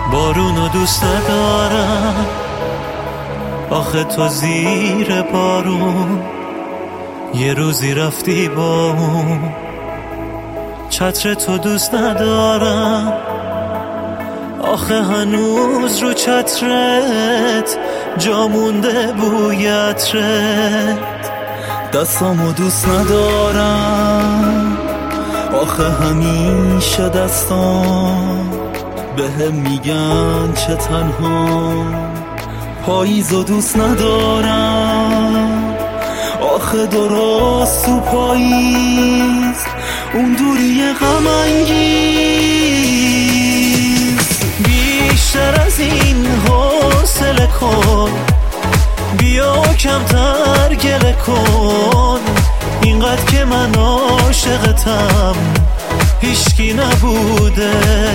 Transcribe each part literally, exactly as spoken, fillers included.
بارونو دوست ندارم، آخه تو زیر بارون یه روزی رفتی با اون. چتر تو دوست ندارم، آخه هنوز رو چترت جا مونده بوی عطرت. دستامو دوست ندارم، آخه همیشه دستام بهم میگن چه تنها. پاییزو دوست ندارم، آخه درست تو پاییز اون دوری غم انگیز. بیشتر از این حوصله کن، بیا کمتر گله کن. اینقدر که من عاشقتم هیچکی نبوده.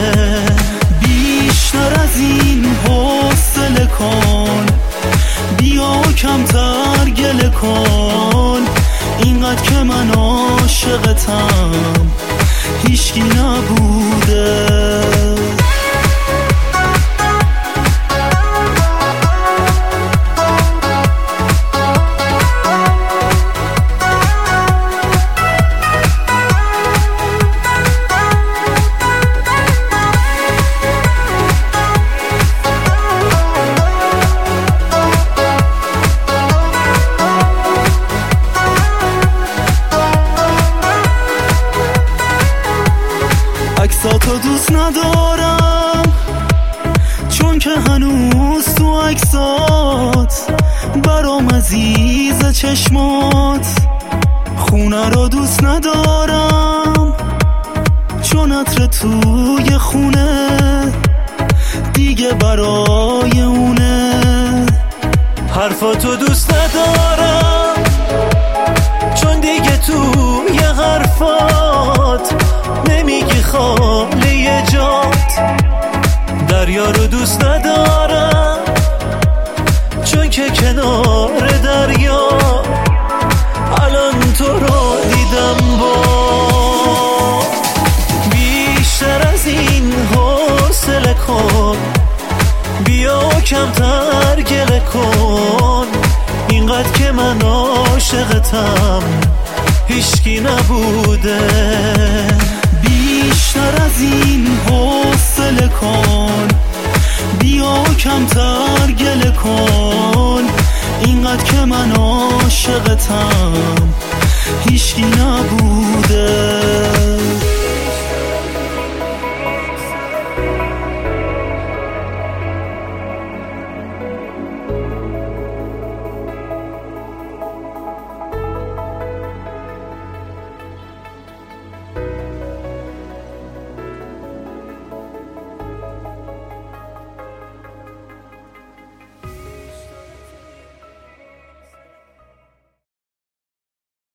بیشتر از این حوصله کن، بیا کمتر گله کن. اینقدر که من عاشقتم هیچکی نبوده. عکساتو دوست ندارم، چون که هنوز تو عکسات برام عزیز چشمات. خونه رو دوست ندارم، چون عطر توی خونه دیگه برای اونه. حرفاتو دوست ندارم، چون دیگه توی حرفات نمیگی خالی جات. دریا رو دوست ندارم، چون که کنار دریا الان تو رو دیدم با. بیشتر از این حوصله کن، بیا کمتر گله کن. اینقدر که من عاشقتم هیچکی نبوده. بیشتر از این حوصله کن، بیا کمتر گله کن. اینقدر که من عاشقتم هیچکی نبوده.